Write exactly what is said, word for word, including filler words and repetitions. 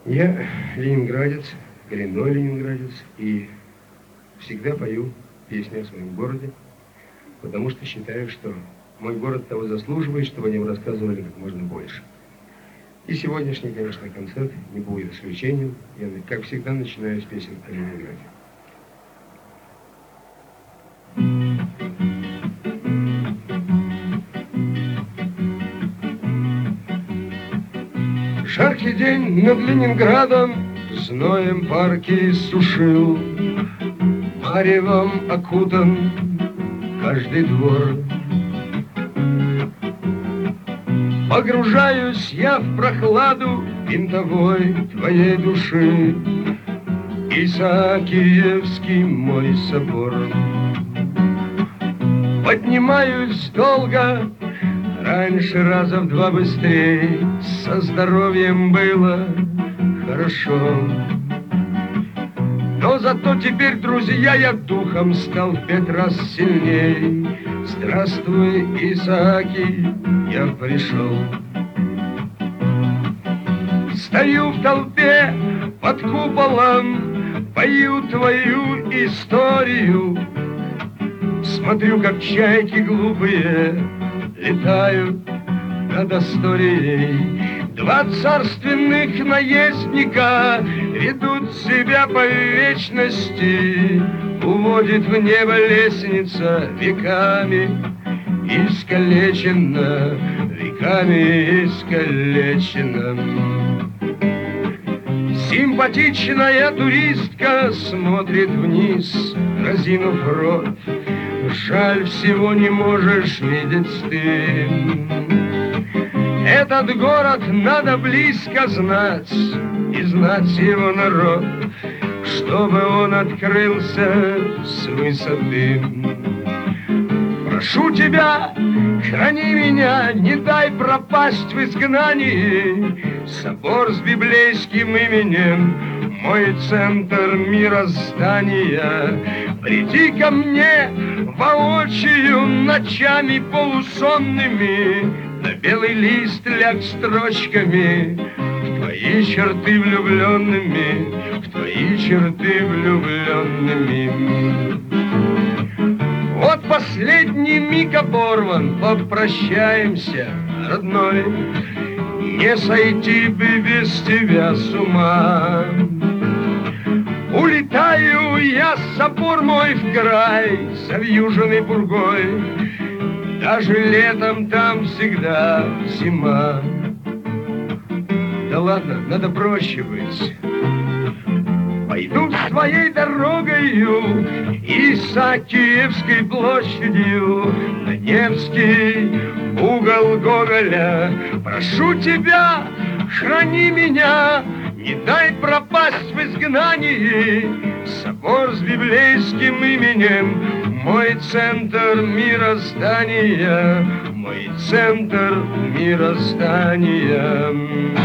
Я ленинградец, коренной ленинградец, и всегда пою песни о своем городе, потому что считаю, что мой город того заслуживает, чтобы о нем рассказывали как можно больше. И сегодняшний, конечно, концерт не будет исключением. Я, как всегда, начинаю с песен о Ленинграде. Жаркий день над Ленинградом зноем парки сушил, маревом окутан каждый двор. Погружаюсь я в прохладу винтовой твоей души, Исаакиевский мой собор. Поднимаюсь долго, раньше раза в два быстрей, со здоровьем было хорошо. Но зато теперь, друзья, я духом стал в пять раз сильней. Здравствуй, Исааки, я пришел. Стою в толпе под куполом, пою твою историю. Смотрю, как чайки глупые летают над Асторией. Два царственных наездника ведут себя по вечности. Уводит в небо лестница веками искалечена, веками искалечена. Симпатичная туристка смотрит вниз, разинув рот. Жаль, всего не можешь видеть ты. Этот город надо близко знать, и знать его народ, чтобы он открылся с высоты. Прошу тебя, храни меня, не дай пропасть в изгнании. Собор с библейским именем, мой центр мироздания. Приди ко мне воочию ночами полусонными, на белый лист ляг строчками, в твои черты влюбленными, в твои черты влюбленными. Вот последний миг оборван, попрощаемся, родной. Не сойти бы без тебя с ума. Улетаю я, собор мой, в край, завьюженный пургой. Даже летом там всегда зима. Да ладно, надо проще быть. Пойду своей дорогою, Исаакиевской площадью, на Невский угол Гоголя. Прошу тебя, храни меня, не дай пропасть в изгнании. Собор с библейским именем, мой центр мироздания, мой центр мироздания.